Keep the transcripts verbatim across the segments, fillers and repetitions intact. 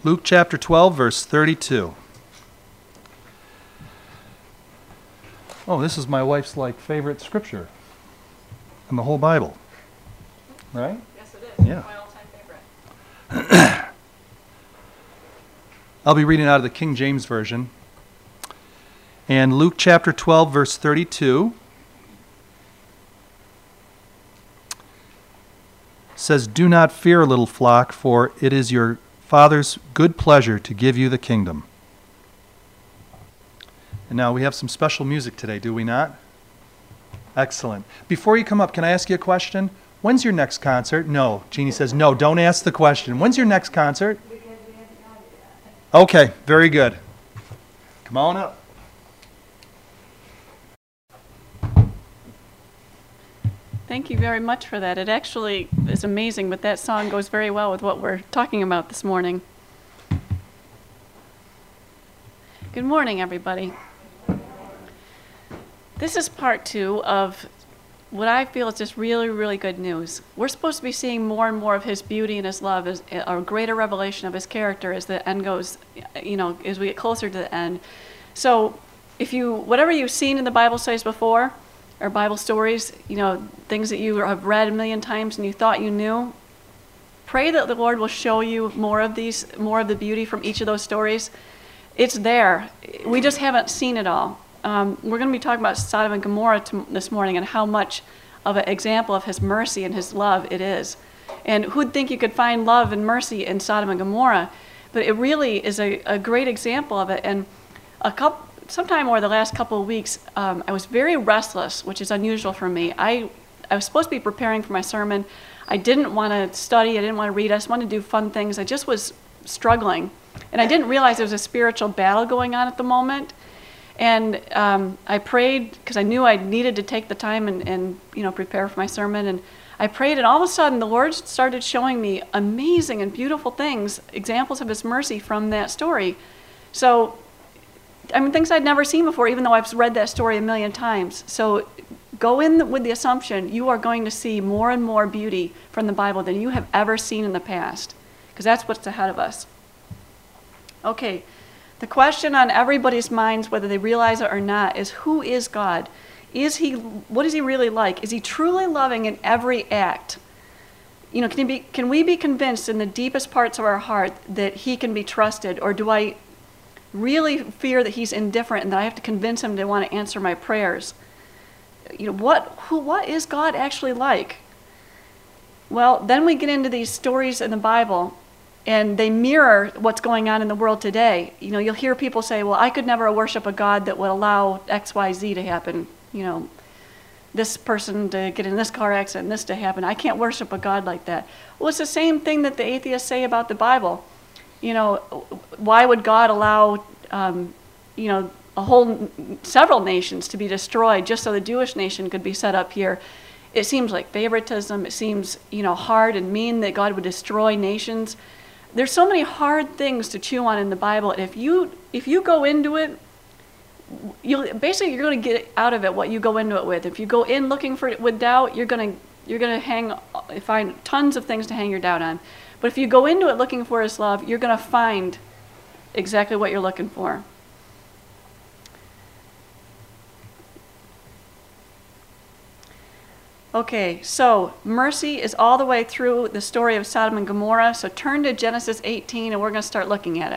Luke chapter twelve, verse thirty-two. Oh, this is my wife's like favorite scripture in the whole Bible. Right? Yes, it is. Yeah. It's my all-time favorite. I'll be reading out of the King James Version. And Luke chapter twelve, verse thirty-two says, "Do not fear, little flock, for it is your Father's good pleasure to give you the kingdom." And now we have some special music today, do we not? Excellent. Before you come up, can I ask you a question? When's your next concert? No. Jeannie says, no, don't ask the question. When's your next concert? Because we haven't got it yet. Okay, very good. Come on up. Thank you very much for that. It actually is amazing, but that song goes very well with what we're talking about this morning. Good morning, everybody. This is part two of what I feel is just really, really good news. We're supposed to be seeing more and more of his beauty and his love, as a greater revelation of his character as the end goes, you know, as we get closer to the end. So if you, whatever you've seen in the Bible studies before, or Bible stories, you know, things that you have read a million times and you thought you knew, pray that the Lord will show you more of these, more of the beauty from each of those stories. It's there. We just haven't seen it all. Um, we're going to be talking about Sodom and Gomorrah to, this morning, and how much of an example of his mercy and his love it is. And who'd think you could find love and mercy in Sodom and Gomorrah? But it really is a, a great example of it. And a couple, sometime over the last couple of weeks, um, I was very restless, which is unusual for me. I, I was supposed to be preparing for my sermon. I didn't want to study. I didn't want to read. I just wanted to do fun things. I just was struggling. And I didn't realize there was a spiritual battle going on at the moment. And um, I prayed because I knew I needed to take the time and, and you know prepare for my sermon. And I prayed, and all of a sudden the Lord started showing me amazing and beautiful things, examples of his mercy from that story. So, I mean, things I'd never seen before, even though I've read that story a million times. So go in with the assumption you are going to see more and more beauty from the Bible than you have ever seen in the past, because that's what's ahead of us. Okay. The question on everybody's minds, whether they realize it or not, is who is God? Is he, what is he really like? Is he truly loving in every act? You know, can, he be, can we be convinced in the deepest parts of our heart that he can be trusted? Or do I really fear that he's indifferent and that I have to convince him to want to answer my prayers? You know, what, who, what is God actually like? Well, then we get into these stories in the Bible, and they mirror what's going on in the world today. You know, you'll hear people say, well, I could never worship a God that would allow X, Y, Z to happen. You know, this person to get in this car accident, this to happen. I can't worship a God like that. Well, it's the same thing that the atheists say about the Bible. You know, why would God allow, um, you know, a whole, several nations to be destroyed just so the Jewish nation could be set up here? It seems like favoritism. It seems, you know, hard and mean that God would destroy nations. There's so many hard things to chew on in the Bible, and if you if you go into it, you basically you're going to get out of it what you go into it with. If you go in looking for it with doubt, you're going to you're going to hang find tons of things to hang your doubt on. But if you go into it looking for his love, you're going to find exactly what you're looking for. Okay, so mercy is all the way through the story of Sodom and Gomorrah. So turn to Genesis eighteen, and we're going to start looking at it.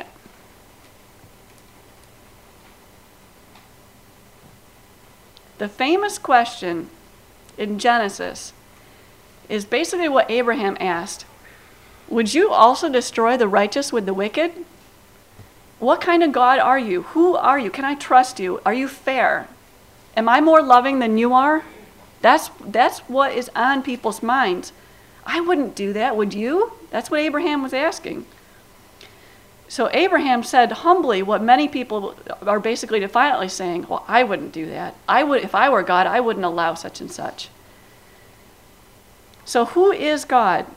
The famous question in Genesis is basically what Abraham asked. Would you also destroy the righteous with the wicked? What kind of God are you? Who are you? Can I trust you? Are you fair? Am I more loving than you are? That's, that's what is on people's minds. I wouldn't do that, would you? That's what Abraham was asking. So Abraham said humbly what many people are basically defiantly saying, well, I wouldn't do that. I would, if I were God, I wouldn't allow such and such. So who is God?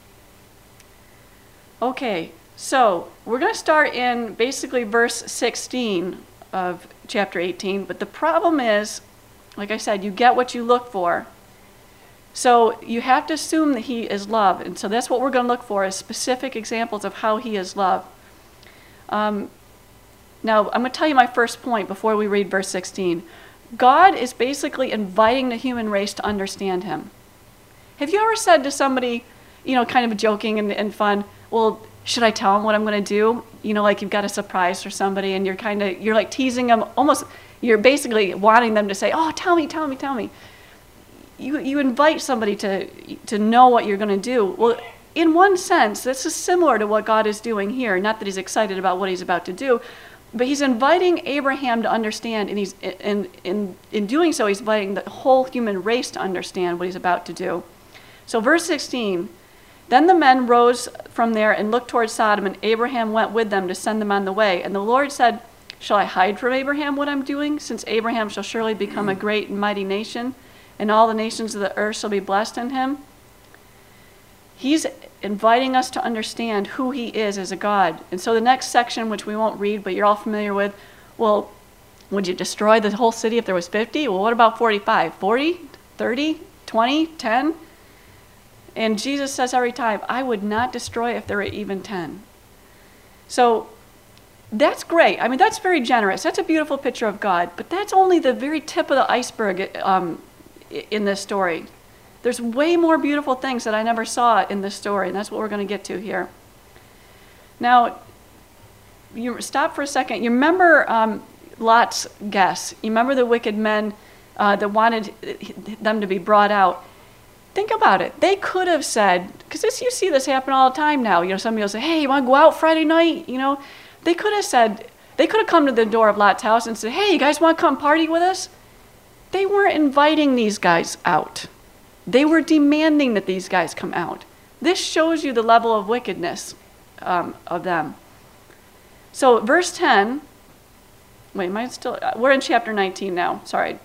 Okay, so we're going to start in basically verse sixteen of chapter eighteen, but the problem is, like I said, you get what you look for. So you have to assume that he is love, and so that's what we're going to look for, is specific examples of how he is love. Um, now, I'm going to tell you my first point before we read verse sixteen. God is basically inviting the human race to understand him. Have you ever said to somebody, you know, kind of joking and, and fun, well, should I tell them what I'm going to do? You know, like you've got a surprise for somebody and you're kind of, you're like teasing them, almost, you're basically wanting them to say, oh, tell me, tell me, tell me. You, you invite somebody to, to know what you're going to do. Well, in one sense, this is similar to what God is doing here. Not that he's excited about what he's about to do, but he's inviting Abraham to understand, and he's in, in, in doing so, he's inviting the whole human race to understand what he's about to do. So verse sixteen, then the men rose from there and looked toward Sodom, and Abraham went with them to send them on the way. And the Lord said, shall I hide from Abraham what I'm doing, since Abraham shall surely become a great and mighty nation, and all the nations of the earth shall be blessed in him? He's inviting us to understand who he is as a God. And so the next section, which we won't read, but you're all familiar with, well, would you destroy the whole city if there was fifty? Well, what about forty-five? forty? thirty? twenty? ten? And Jesus says every time, I would not destroy if there were even ten. So that's great. I mean, that's very generous. That's a beautiful picture of God. But that's only the very tip of the iceberg um, in this story. There's way more beautiful things that I never saw in this story, and that's what we're going to get to here. Now, you stop for a second. You remember um, Lot's guess. You remember the wicked men uh, that wanted them to be brought out. Think about it. They could have said, because you see this happen all the time now. You know, somebody will say, hey, you want to go out Friday night? You know, they could have said, they could have come to the door of Lot's house and said, hey, you guys want to come party with us? They weren't inviting these guys out. They were demanding that these guys come out. This shows you the level of wickedness um, of them. So verse ten, wait, am I still, we're in chapter nineteen now, sorry.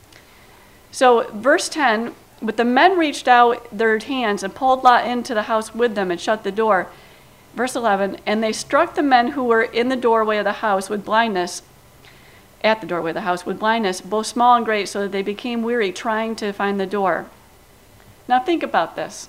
So verse ten, but the men reached out their hands and pulled Lot into the house with them and shut the door. Verse eleven, and they struck the men who were in the doorway of the house with blindness, at the doorway of the house with blindness, both small and great, so that they became weary trying to find the door. Now think about this.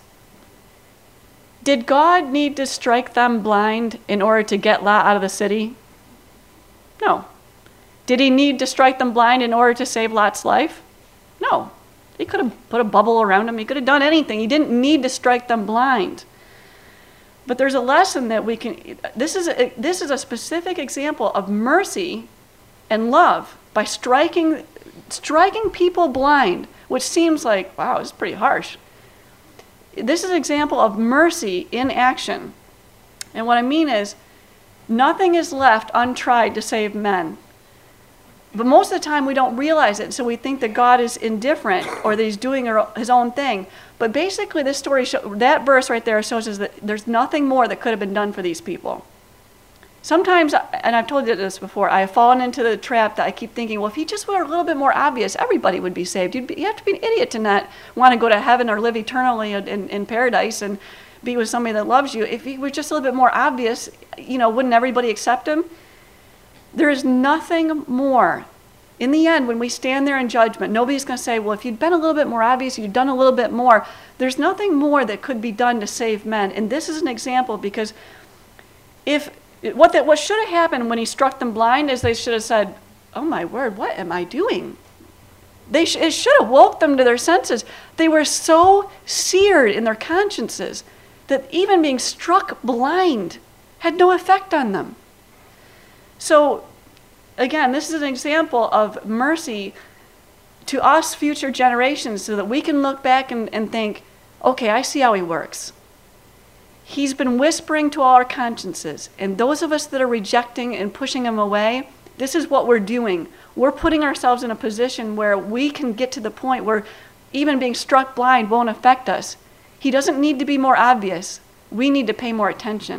Did God need to strike them blind in order to get Lot out of the city? No. Did he need to strike them blind in order to save Lot's life? No. He could have put a bubble around him. He could have done anything. He didn't need to strike them blind. But there's a lesson that we can, this is a, this is a specific example of mercy and love by striking, striking people blind, which seems like, wow, this is pretty harsh. This is an example of mercy in action. And what I mean is, nothing is left untried to save men. But most of the time we don't realize it, so we think that God is indifferent or that he's doing his own thing. But basically this story, show, that verse right there shows us that there's nothing more that could have been done for these people. Sometimes, and I've told you this before, I have fallen into the trap that I keep thinking, well, if he just were a little bit more obvious, everybody would be saved. You'd be, you have to be an idiot to not want to go to heaven or live eternally in, in, in paradise and be with somebody that loves you. If he were just a little bit more obvious, you know, wouldn't everybody accept him? There is nothing more. In the end, when we stand there in judgment, nobody's going to say, well, if you'd been a little bit more obvious, you'd done a little bit more. There's nothing more that could be done to save men. And this is an example because if what that what should have happened when he struck them blind is they should have said, oh my word, what am I doing? They sh- it should have woke them to their senses. They were so seared in their consciences that even being struck blind had no effect on them. So again, this is an example of mercy to us future generations so that we can look back and, and think, okay, I see how he works. He's been whispering to all our consciences. And those of us that are rejecting and pushing him away, this is what we're doing. We're putting ourselves in a position where we can get to the point where even being struck blind won't affect us. He doesn't need to be more obvious. We need to pay more attention.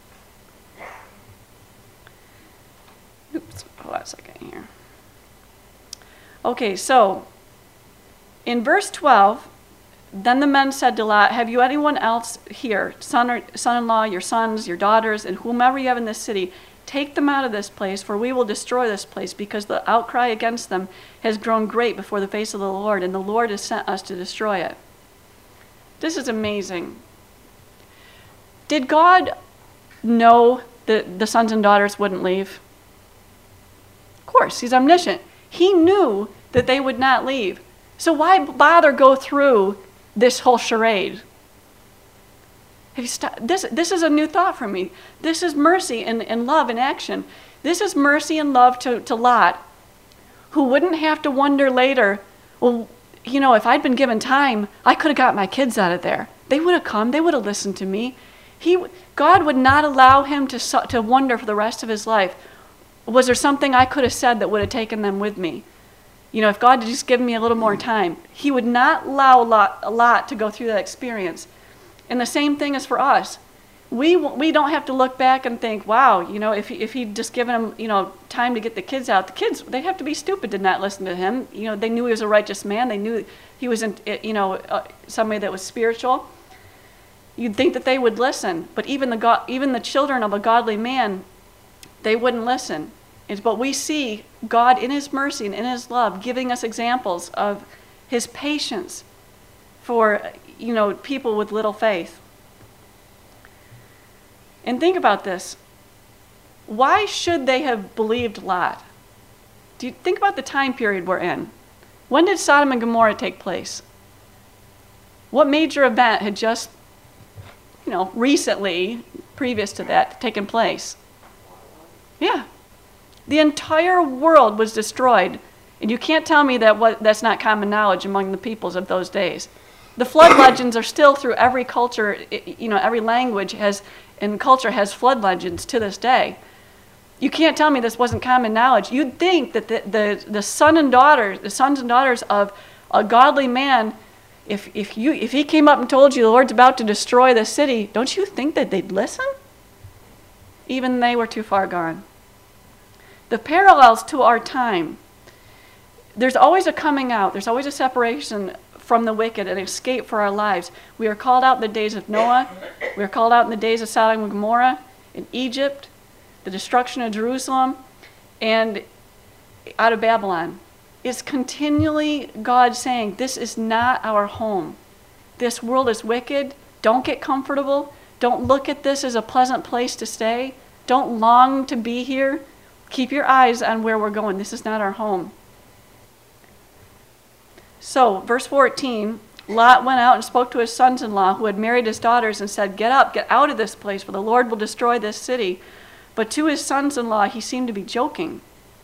Oops, hold on a second here. Okay, so in verse twelve, then the men said to Lot, have you anyone else here, son or son-in-law, your sons, your daughters, and whomever you have in this city? Take them out of this place, for we will destroy this place, because the outcry against them has grown great before the face of the Lord, and the Lord has sent us to destroy it. This is amazing. Did God know the, the sons and daughters wouldn't leave? Of course, he's omniscient. He knew that they would not leave. So why bother go through this whole charade? Have you st- this, this is a new thought for me. This is mercy and, and love in action. This is mercy and love to, to Lot, who wouldn't have to wonder later, well, you know, if I'd been given time, I could have got my kids out of there. They would have come. They would have listened to me. He, God would not allow him to, to wonder for the rest of his life, was there something I could have said that would have taken them with me? You know, if God had just given me a little more time, he would not allow a lot, a lot to go through that experience. And the same thing is for us. We we don't have to look back and think, wow, you know, if, he, if he'd just given them, you know, time to get the kids out, the kids, they'd have to be stupid to not listen to him. You know, they knew he was a righteous man. They knew he was, in, you know, uh, somebody that was spiritual. You'd think that they would listen. But even the, God, even the children of a godly man, they wouldn't listen. It's, but we see God in his mercy and in his love giving us examples of his patience for, you know, people with little faith. And think about this. Why should they have believed Lot? Do you think about the time period we're in? When did Sodom and Gomorrah take place? What major event had just, you know, recently, previous to that, taken place? Yeah. The entire world was destroyed. And you can't tell me that what, that's not common knowledge among the peoples of those days. The flood legends are still through every culture, you know, every language has, and culture has flood legends to this day. You can't tell me this wasn't common knowledge. You'd think that the, the, the son and daughters, the sons and daughters of a godly man, if, if, you, if he came up and told you the Lord's about to destroy the city, don't you think that they'd listen? Even they were too far gone. The parallels to our time, there's always a coming out, there's always a separation from the wicked, an escape for our lives. We are called out in the days of Noah. We are called out in the days of Sodom and Gomorrah, in Egypt, the destruction of Jerusalem, and out of Babylon. It's continually God saying, this is not our home. This world is wicked. Don't get comfortable. Don't look at this as a pleasant place to stay. Don't long to be here. Keep your eyes on where we're going. This is not our home. So, verse fourteen, Lot went out and spoke to his sons-in-law who had married his daughters and said, get up, get out of this place, for the Lord will destroy this city. But to his sons-in-law, he seemed to be joking.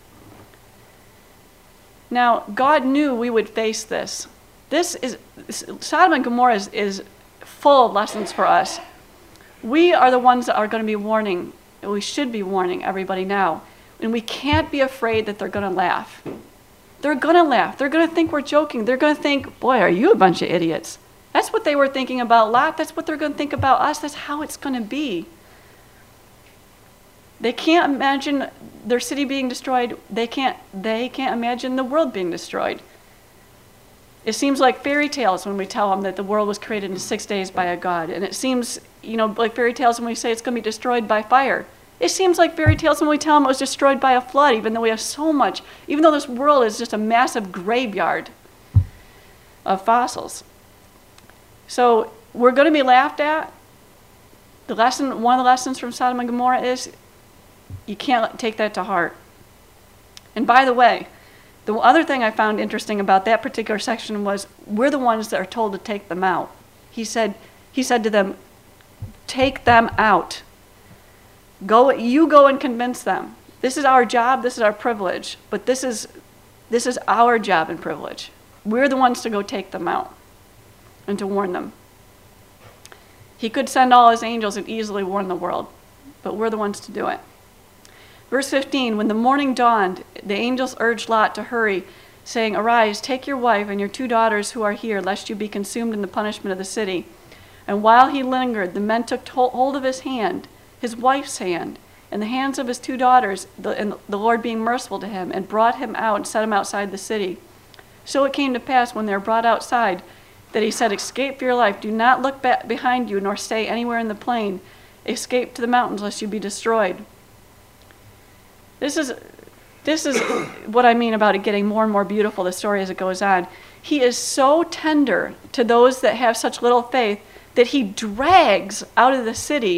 Now, God knew we would face this. This is, Sodom and Gomorrah is, is full of lessons for us. We are the ones that are going to be warning, and we should be warning everybody now. And we can't be afraid that they're going to laugh. They're going to laugh. They're going to think we're joking. They're going to think, boy, are you a bunch of idiots. That's what they were thinking about Lot. That's what they're going to think about us. That's how it's going to be. They can't imagine their city being destroyed. They can't, they can't imagine the world being destroyed. It seems like fairy tales when we tell them that the world was created in six days by a God. And it seems, you know, like fairy tales when we say it's going to be destroyed by fire. It seems like fairy tales when we tell them it was destroyed by a flood, even though we have so much, even though this world is just a massive graveyard of fossils. So we're going to be laughed at. The lesson, one of the lessons from Sodom and Gomorrah is you can't take that to heart. And by the way, the other thing I found interesting about that particular section was we're the ones that are told to take them out. He said, he said to them, take them out. Go, you go and convince them. This is our job, this is our privilege, but this is, this is our job and privilege. We're the ones to go take them out and to warn them. He could send all his angels and easily warn the world, but we're the ones to do it. Verse fifteen, when the morning dawned, the angels urged Lot to hurry, saying, arise, take your wife and your two daughters who are here, lest you be consumed in the punishment of the city. And while he lingered, the men took hold of his hand, his wife's hand, and the hands of his two daughters, the, and the Lord being merciful to him, and brought him out and set him outside the city. So it came to pass when they were brought outside that he said, escape for your life. Do not look back behind you, nor stay anywhere in the plain. Escape to the mountains, lest you be destroyed. This is, this is what I mean about it getting more and more beautiful, the story as it goes on. He is so tender to those that have such little faith that he drags out of the city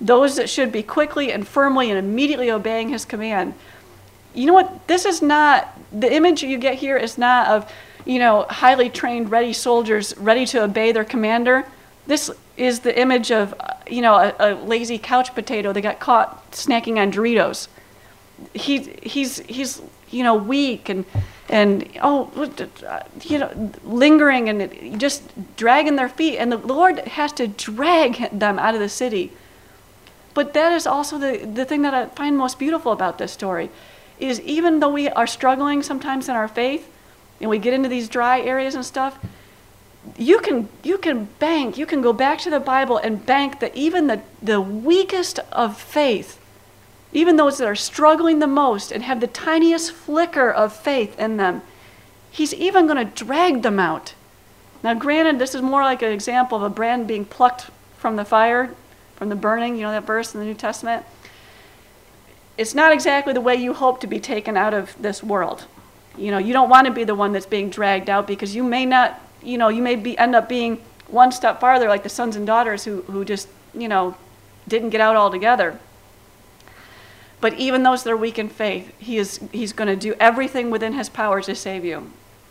those that should be quickly and firmly and immediately obeying his command. You know what? This is not, the image you get here is not of, you know, highly trained, ready soldiers ready to obey their commander. This is the image of, you know, a, a lazy couch potato that got caught snacking on Doritos. He, he's, he's, you know, weak and, and oh, you know, lingering and just dragging their feet. And the Lord has to drag them out of the city. But that is also the, the thing that I find most beautiful about this story, is even though we are struggling sometimes in our faith, and we get into these dry areas and stuff, you can you can bank, you can go back to the Bible and bank that even the, the weakest of faith, even those that are struggling the most and have the tiniest flicker of faith in them, he's even going to drag them out. Now granted, this is more like an example of a brand being plucked from the fire, from the burning, you know that verse in the New Testament? It's not exactly the way you hope to be taken out of this world. You know, you don't want to be the one that's being dragged out, because you may not, you know, you may be end up being one step farther like the sons and daughters who, who just, you know, didn't get out altogether. But even those that are weak in faith, he is, he's going to do everything within his power to save you.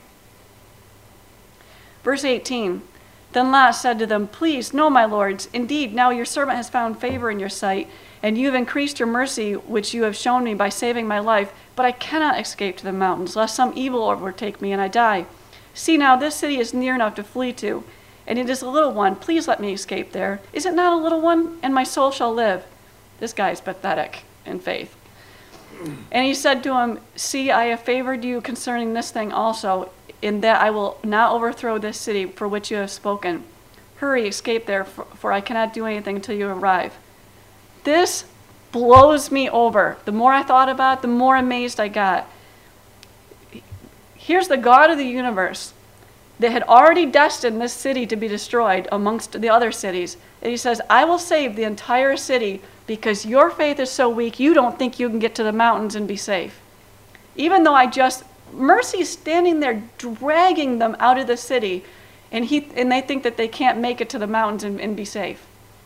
Verse eighteen, then Lot said to them, please, no, my lords, indeed, now your servant has found favor in your sight, and you have increased your mercy, which you have shown me by saving my life, but I cannot escape to the mountains, lest some evil overtake me and I die. See now, this city is near enough to flee to, and it is a little one. Please let me escape there. Is it not a little one? And my soul shall live. This guy is pathetic in faith. And he said to him, see, I have favored you concerning this thing also, in that I will not overthrow this city for which you have spoken. Hurry, escape there, for, for I cannot do anything until you arrive. This blows me over. The more I thought about it, the more amazed I got. Here's the God of the universe that had already destined this city to be destroyed amongst the other cities. And he says, I will save the entire city because your faith is so weak, you don't think you can get to the mountains and be safe. Even though I just, Mercy's standing there dragging them out of the city, and he and they think that they can't make it to the mountains and, and be safe.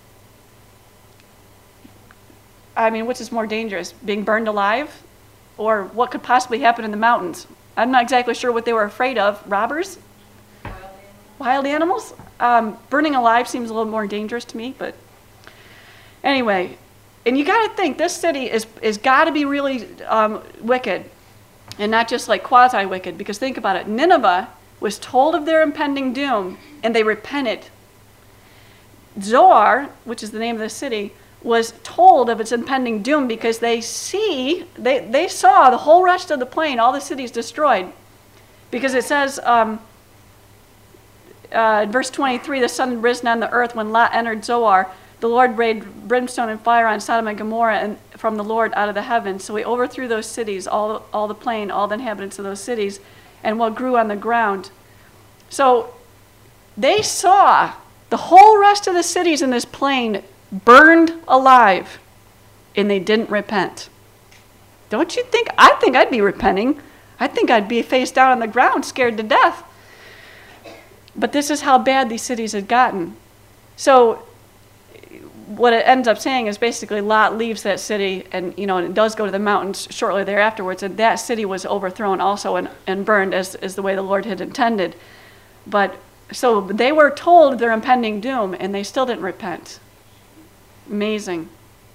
I mean, which is more dangerous, being burned alive, or what could possibly happen in the mountains? I'm not exactly sure what they were afraid of. Robbers? Wild animals? Wild animals? Um, burning alive seems a little more dangerous to me, but anyway. And you got to think, this city is is got to be really um, wicked, and not just like quasi-wicked, because think about it. Nineveh was told of their impending doom, and they repented. Zoar, which is the name of the city, was told of its impending doom because they see, they, they saw the whole rest of the plain, all the cities destroyed. Because it says, um, uh, in verse twenty-three, the sun had risen on the earth when Lot entered Zoar. The Lord rained brimstone and fire on Sodom and Gomorrah and from the Lord out of the heavens. So he overthrew those cities, all, all the plain, all the inhabitants of those cities, and what grew on the ground. So they saw the whole rest of the cities in this plain burned alive, and they didn't repent. Don't you think? I think I'd be repenting. I think I'd be face down on the ground, scared to death. But this is how bad these cities had gotten. So what it ends up saying is basically Lot leaves that city, and you know, and it does go to the mountains shortly thereafterwards, and that city was overthrown also and, and burned as, as the way the Lord had intended. But so they were told their impending doom, and they still didn't repent. Amazing.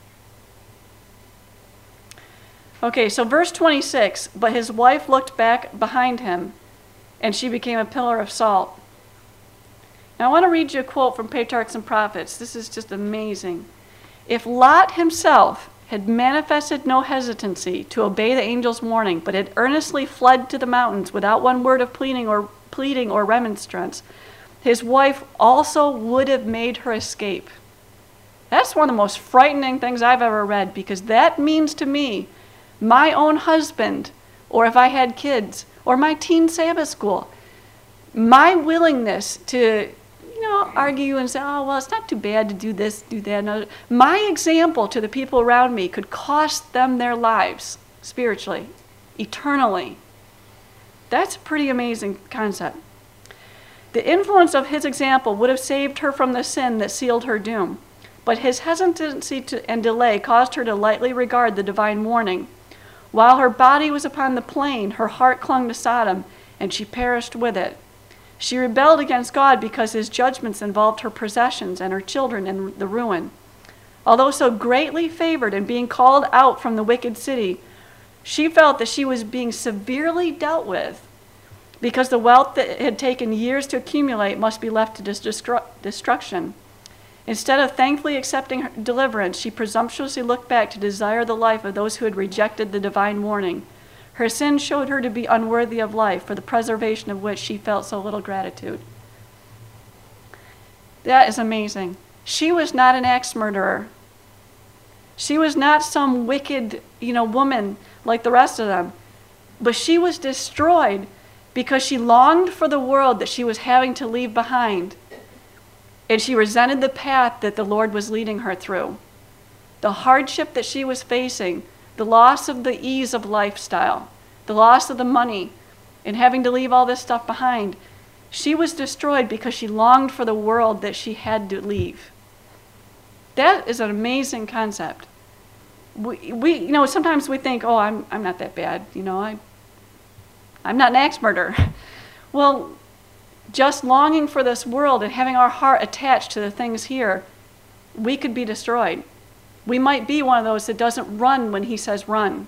Okay, so verse twenty-six, but his wife looked back behind him, and she became a pillar of salt. Now I want to read you a quote from Patriarchs and Prophets. This is just amazing. If Lot himself had manifested no hesitancy to obey the angel's warning, but had earnestly fled to the mountains without one word of pleading or pleading or remonstrance, his wife also would have made her escape. That's one of the most frightening things I've ever read, because that means to me, my own husband, or if I had kids, or my teen Sabbath school, my willingness to, you know, argue and say, oh, well, it's not too bad to do this, do that. No. My example to the people around me could cost them their lives, spiritually, eternally. That's a pretty amazing concept. The influence of his example would have saved her from the sin that sealed her doom. but his hesitancy to, and delay caused her to lightly regard the divine warning. While her body was upon the plain, her heart clung to Sodom, and she perished with it. She rebelled against God because his judgments involved her possessions and her children in the ruin. Although so greatly favored and being called out from the wicked city, she felt that she was being severely dealt with because the wealth that had taken years to accumulate must be left to destru- destruction. Instead of thankfully accepting her deliverance, she presumptuously looked back to desire the life of those who had rejected the divine warning. Her sin showed her to be unworthy of life, for the preservation of which she felt so little gratitude. That is amazing. She was not an axe murderer. She was not some wicked, you know, woman like the rest of them. But she was destroyed because she longed for the world that she was having to leave behind. And she resented the path that the Lord was leading her through. The hardship that she was facing, the loss of the ease of lifestyle, the loss of the money, and having to leave all this stuff behind, she was destroyed because she longed for the world that she had to leave. That is an amazing concept. We, we you know, sometimes we think, oh, I'm, I'm not that bad, you know, I, I'm not an axe murderer. Well, just longing for this world and having our heart attached to the things here, we could be destroyed. We might be one of those that doesn't run when he says run.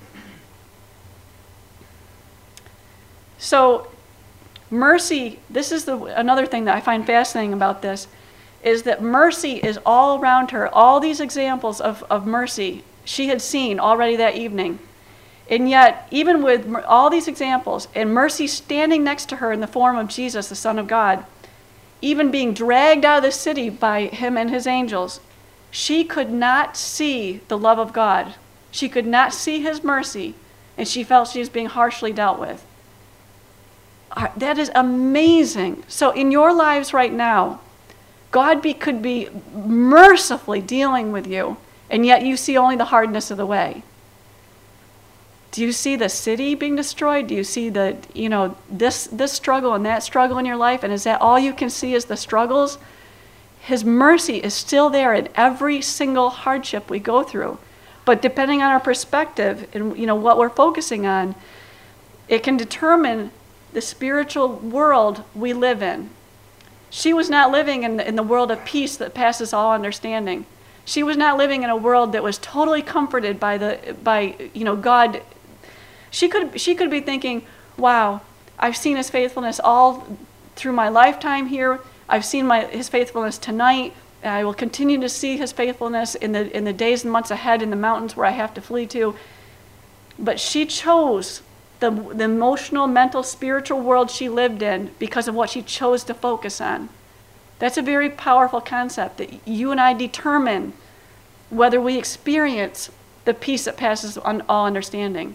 So mercy, this is the another thing that I find fascinating about this, is that mercy is all around her. All these examples of, of mercy she had seen already that evening. And yet, even with all these examples, and mercy standing next to her in the form of Jesus, the Son of God, even being dragged out of the city by him and his angels, she could not see the love of God. She could not see his mercy, and she felt she was being harshly dealt with. That is amazing. So in your lives right now, God be, could be mercifully dealing with you, and yet you see only the hardness of the way. Do you see the city being destroyed? Do you see the, you know, this this struggle and that struggle in your life? And is that all you can see is the struggles? His mercy is still there in every single hardship we go through. But depending on our perspective and, you know, what we're focusing on, it can determine the spiritual world we live in. She was not living in the, in the world of peace that passes all understanding. She was not living in a world that was totally comforted by the by you know God. She could she could be thinking, wow, I've seen his faithfulness all through my lifetime here. I've seen my his faithfulness tonight. And I will continue to see his faithfulness in the in the days and months ahead in the mountains where I have to flee to. But she chose the the emotional, mental, spiritual world she lived in because of what she chose to focus on. That's a very powerful concept, that you and I determine whether we experience the peace that passes on all understanding.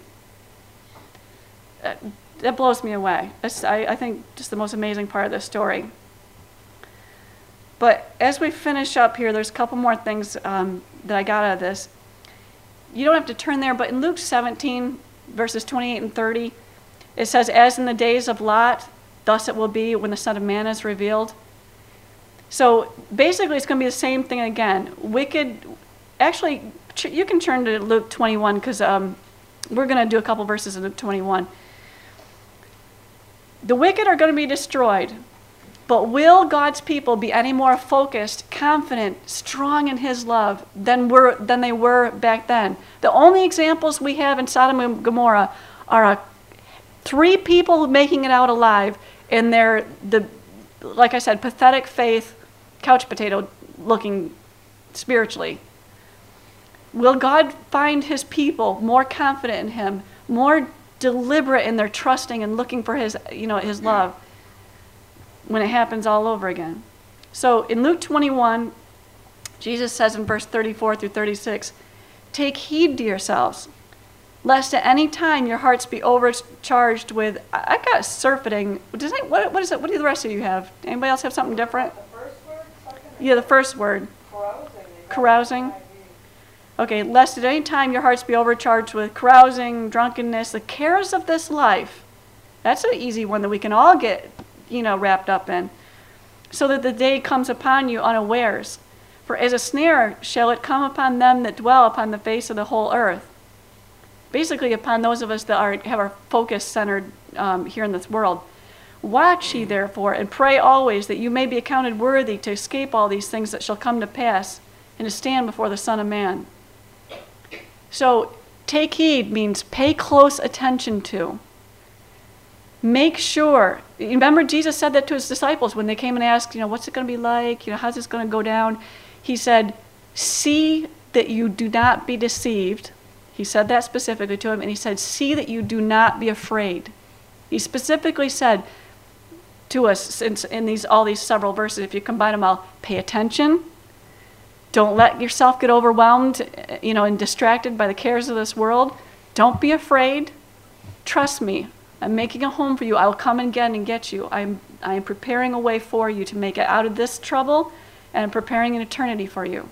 That blows me away. That's, I, I think, just the most amazing part of this story. But as we finish up here, there's a couple more things um, that I got out of this. You don't have to turn there, but in Luke seventeen, verses twenty-eight and thirty, it says, as in the days of Lot, thus it will be when the Son of Man is revealed. So basically it's going to be the same thing again. Wicked, actually, you can turn to Luke twenty-one because um, we're going to do a couple verses in Luke twenty-one. The wicked are going to be destroyed, but will God's people be any more focused, confident, strong in his love than, were, than they were back then? The only examples we have in Sodom and Gomorrah are a, three people making it out alive in their, the, like I said, pathetic faith, couch potato looking spiritually. Will God find his people more confident in him, more deliberate in their trusting and looking for his, you know, his love when it happens all over again? So in Luke twenty-one, Jesus says in verse thirty-four through thirty-six, take heed to yourselves, lest at any time your hearts be overcharged with, I, I got surfeiting. Does any, what, what is it? What do the rest of you have? Anybody else have something different? The first word? Second? Yeah, the first word. Carousing. Carousing. Okay, lest at any time your hearts be overcharged with carousing, drunkenness, the cares of this life. That's an easy one that we can all get, you know, wrapped up in. So that the day comes upon you unawares. For as a snare shall it come upon them that dwell upon the face of the whole earth. Basically upon those of us that are, have our focus centered um, here in this world. Watch ye therefore, and pray always, that you may be accounted worthy to escape all these things that shall come to pass, and to stand before the Son of Man. So, take heed means pay close attention to. Make sure. Remember, Jesus said that to his disciples when they came and asked, you know, what's it going to be like? You know, how's this going to go down? He said, see that you do not be deceived. He said that specifically to him, and he said, see that you do not be afraid. He specifically said to us since in these all these several verses, if you combine them all, pay attention. Don't let yourself get overwhelmed, you know, and distracted by the cares of this world. Don't be afraid. Trust me. I'm making a home for you. I will come again and get you. I'm, I am preparing a way for you to make it out of this trouble, and I'm preparing an eternity for you.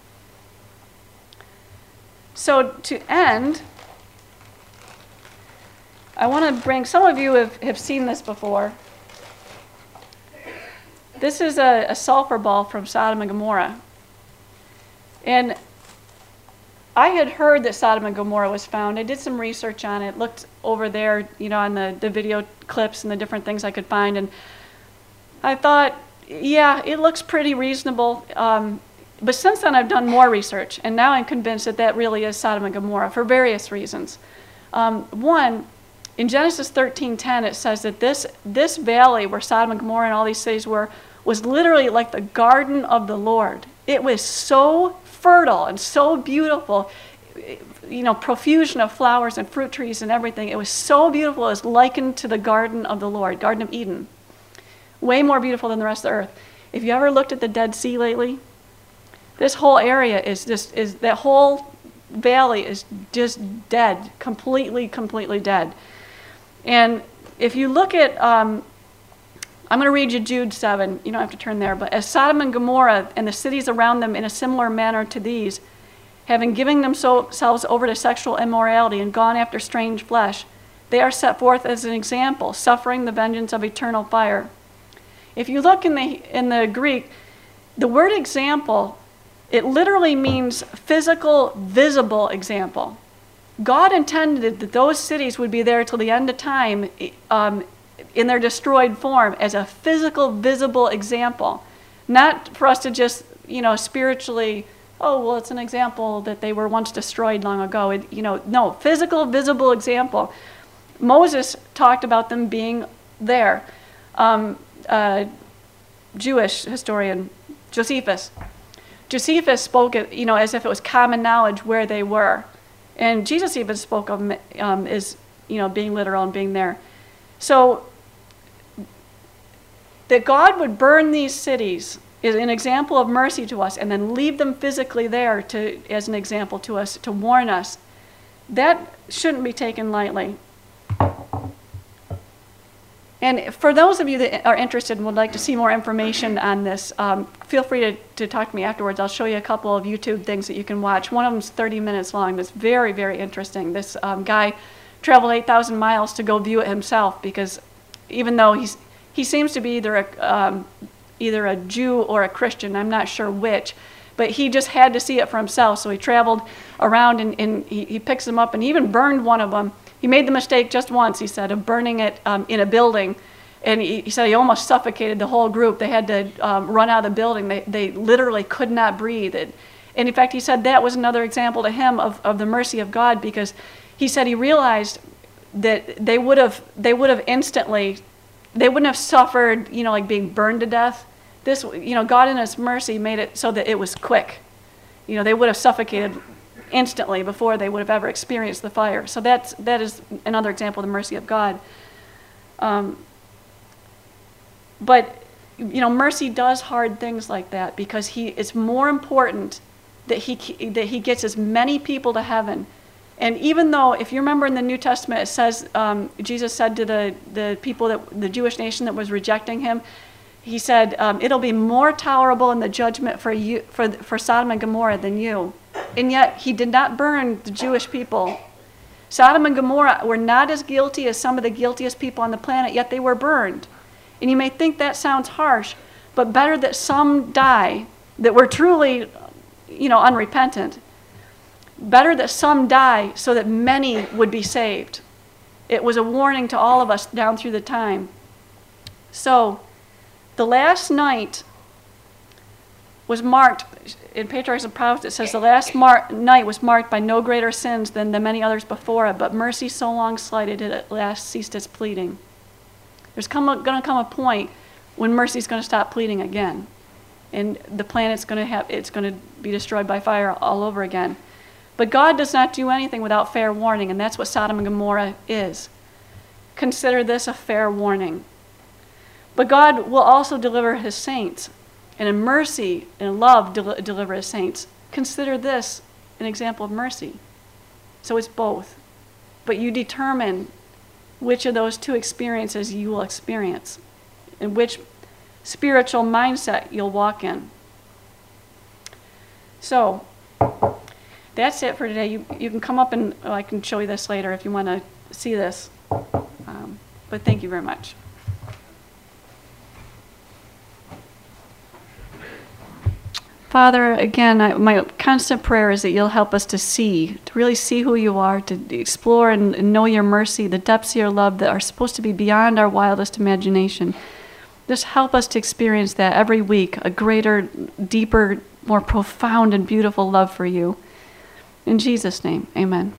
So to end, I want to bring, some of you have, have seen this before. This is a, a sulfur ball from Sodom and Gomorrah. And I had heard that Sodom and Gomorrah was found. I did some research on it, looked over there, you know, on the, the video clips and the different things I could find. And I thought, yeah, it looks pretty reasonable. Um, but since then, I've done more research. And now I'm convinced that that really is Sodom and Gomorrah for various reasons. Um, one, in Genesis thirteen ten, it says that this, this valley where Sodom and Gomorrah and all these cities were was literally like the garden of the Lord. It was so fertile and so beautiful, you know, profusion of flowers and fruit trees and everything. It was so beautiful. It was likened to the garden of the Lord, Garden of Eden. Way more beautiful than the rest of the earth. If you ever looked at the Dead Sea lately, this whole area is just, is that whole valley is just dead, completely, completely dead. And if you look at, um, I'm going to read you Jude seven. You don't have to turn there. But as Sodom and Gomorrah and the cities around them in a similar manner to these, having given themselves over to sexual immorality and gone after strange flesh, they are set forth as an example, suffering the vengeance of eternal fire. If you look in the, in the Greek, the word example, it literally means physical, visible example. God intended that those cities would be there till the end of time, um, in their destroyed form as a physical, visible example. Not for us to just, you know, spiritually, oh, well, it's an example that they were once destroyed long ago. It, you know, no, physical, visible example. Moses talked about them being there. Um, uh, Jewish historian, Josephus. Josephus spoke, you know, as if it was common knowledge where they were. And Jesus even spoke of them um, as, you know, being literal and being there. So that God would burn these cities is an example of mercy to us, and then leave them physically there to, as an example to us, to warn us. That shouldn't be taken lightly. And for those of you that are interested and would like to see more information on this, um, feel free to, to talk to me afterwards. I'll show you a couple of YouTube things that you can watch. One of them is thirty minutes long. That's very, very interesting. This um, guy traveled eight thousand miles to go view it himself, because even though he's, he seems to be either a, um, either a Jew or a Christian, I'm not sure which, but he just had to see it for himself. So he traveled around and, and he, he picks them up, and he even burned one of them. He made the mistake just once, he said, of burning it um, in a building. And he, he said he almost suffocated the whole group. They had to um, run out of the building. They, they literally could not breathe. It, and in fact, he said that was another example to him of, of the mercy of God, because he said he realized that they would have they would have instantly, they wouldn't have suffered, you know, like being burned to death. This, you know, God in His mercy made it so that it was quick. You know, they would have suffocated instantly before they would have ever experienced the fire. So that's that is another example of the mercy of God. Um, but you know, mercy does hard things like that, because He it's more important that he that He gets as many people to heaven. And even though, if you remember in the New Testament, it says, um, Jesus said to the, the people, that the Jewish nation that was rejecting Him, He said, um, it'll be more tolerable in the judgment for you, for, for Sodom and Gomorrah than you. And yet, He did not burn the Jewish people. Sodom and Gomorrah were not as guilty as some of the guiltiest people on the planet, yet they were burned. And you may think that sounds harsh, but better that some die that were truly, you know, unrepentant. Better that some die so that many would be saved. It was a warning to all of us down through the time. So, the last night was marked, in Patriarchs and Prophets it says, the last mar- night was marked by no greater sins than the many others before it, but mercy so long slighted it at last ceased its pleading. There's going to come a point when mercy's going to stop pleading again. And the planet's going to have, it's going to be destroyed by fire all over again. But God does not do anything without fair warning, and that's what Sodom and Gomorrah is. Consider this a fair warning. But God will also deliver his saints, and in mercy and love del- deliver his saints. Consider this an example of mercy. So it's both. But you determine which of those two experiences you will experience, and which spiritual mindset you'll walk in. So, that's it for today. You, you can come up and oh, I can show you this later if you want to see this. Um, but thank you very much. Father, again, I, my constant prayer is that you'll help us to see, to really see who you are, to explore and, and know your mercy, the depths of your love that are supposed to be beyond our wildest imagination. Just help us to experience that every week, a greater, deeper, more profound and beautiful love for you. In Jesus' name, amen.